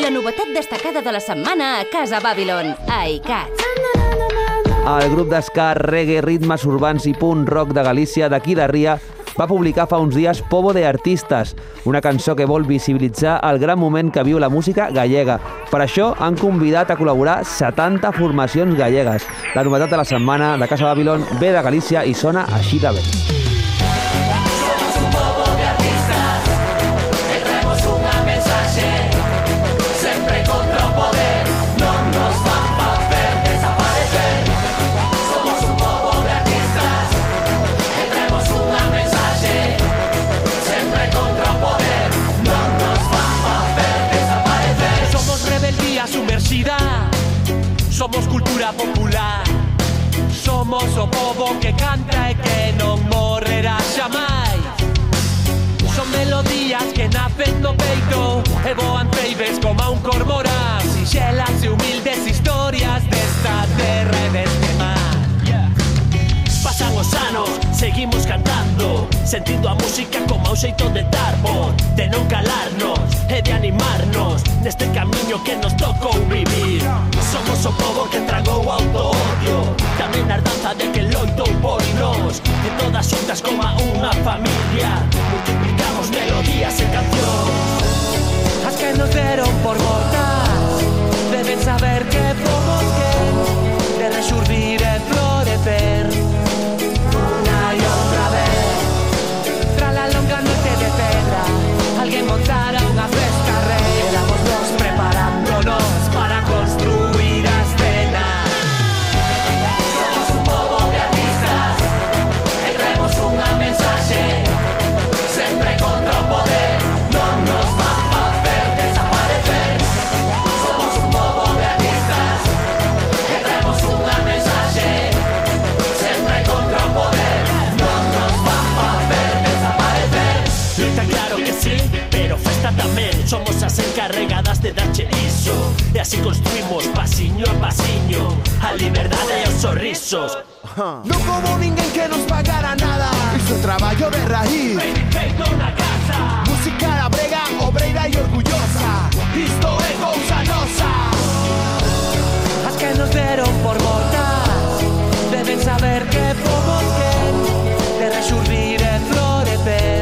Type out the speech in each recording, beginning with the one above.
La novetat destacada de la setmana a Casa Babylon, iCat. El grup d'esca, reggae, ritmes urbans i punt rock de Galícia, d'aquí de Ria, va publicar fa uns dies Povo de Artistas, una cançó que vol visibilitzar el gran moment que viu la música gallega. Per això han convidat a col·laborar 70 formacions gallegues. La novetat de la setmana de Casa Babylon ve de Galícia i sona així de bé. Somos cultura popular, somos o povo que canta e que non morrerá xamais. Son melodías que nacen no peito e voan ceibes como a un cormorán. Sinxelas e humildes historias desta terra e deste mar. Pasan os anos, seguimos cantando, sentindo a música como un xeito de dar voz, de non calarnos e de animarnos neste camiño que nos tocou vivir. Somos o povo que tragou o auto-odio, tamén a herdanza de que loitou por nós, e todas xuntas como unha familia multiplicamos melodías e cancións. As que nos deron por mortas deben saber que fomos quen de resurdir e florecer. Alguien montara unha fresca red, éramos nos preparándonos para construir a escena. Somos un pobo de artistas e traemos unha mensaxe, sempre contra o poder, non nos van facer desaparecer. Somos un pobo de artistas e traemos unha mensaxe, sempre contra o poder, non nos van facer desaparecer. Está claro que sí, pero festa tamén. Somos as encarregadas de darche iso, e así construimos pasiño a pasiño a liberdade e os sorrisos. Non como ninguén que nos pagara nada, iso é traballo de raíz, feito na casa. música da brega, obreira e orgullosa, isto é cousa nosa. As que nos deron por mortas deben saber que fomos quen de resurdir e florecer.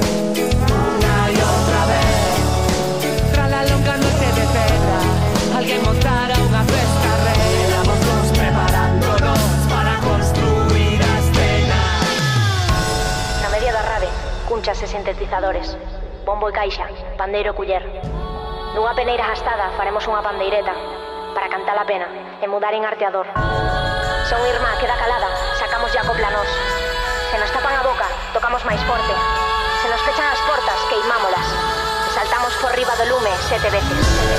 Alguien montara unha fresca red, éramos nos preparándonos para construir a escena. Na media da rade, cunchas e sintetizadores, bombo e caixa, pandeiro e culler. Nunha peneira gastada faremos unha pandeireta para cantar a pena e mudar en arteador. Se un irmá queda calada, sacamos ya copla nós. Se nos tapan a boca, tocamos máis forte. Se nos pechan as portas, queimámolas. E saltamos por riba do lume 7 veces.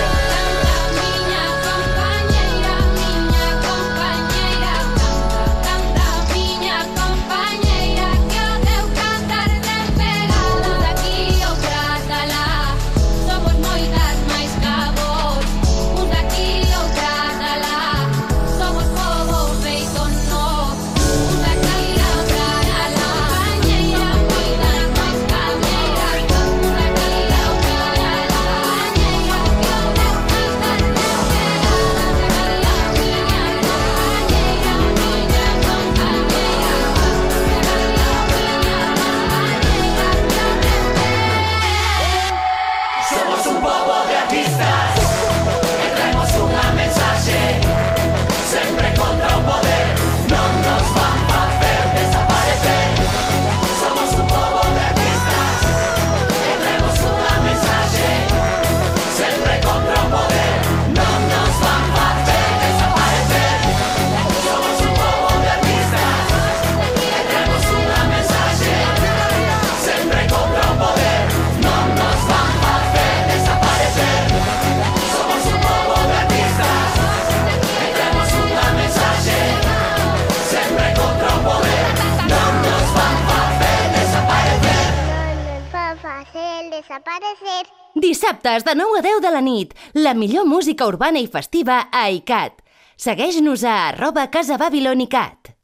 Dissabtes de 9 a 10 de la nit, la millor música urbana i festiva a iCat. Segueix-nos a @CasaBabylonICat.